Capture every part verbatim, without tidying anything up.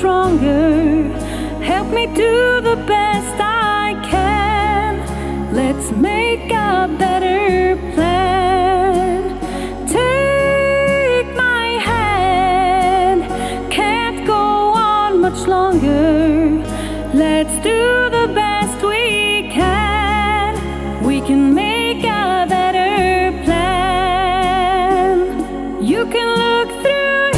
stronger. Help me do the best I can. Let's make a better plan. Take my hand. Can't go on much longer. Let's do the best we can. We can make a better plan. You can look through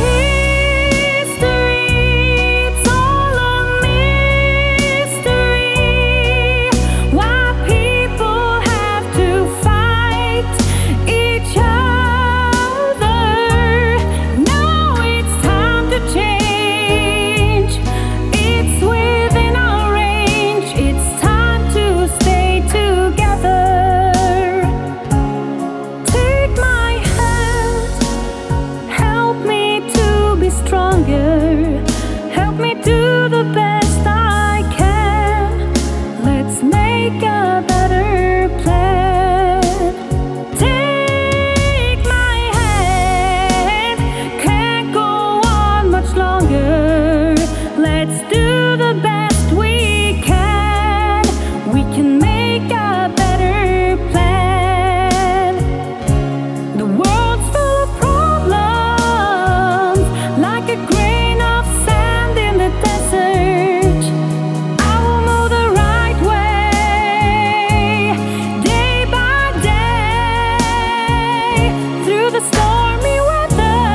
the best I can. Let's make a better plan. Take my hand. Can't go on much longer. Let's do the best we can. We can make a better plan. The world's full of problems, like a grain of sand in the desert. I will move the right way, day by day, through the stormy weather.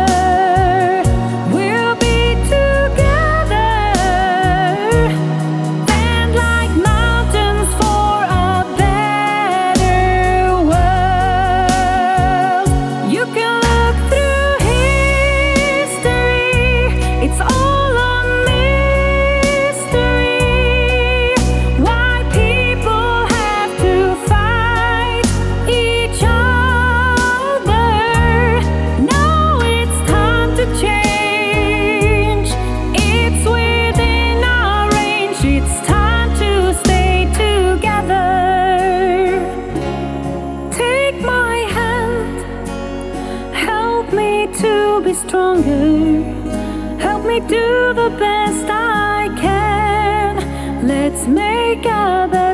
We'll be together, stand like mountains for a better world. You can look through history, it's all to be stronger. Help me do the best I can. Let's make a better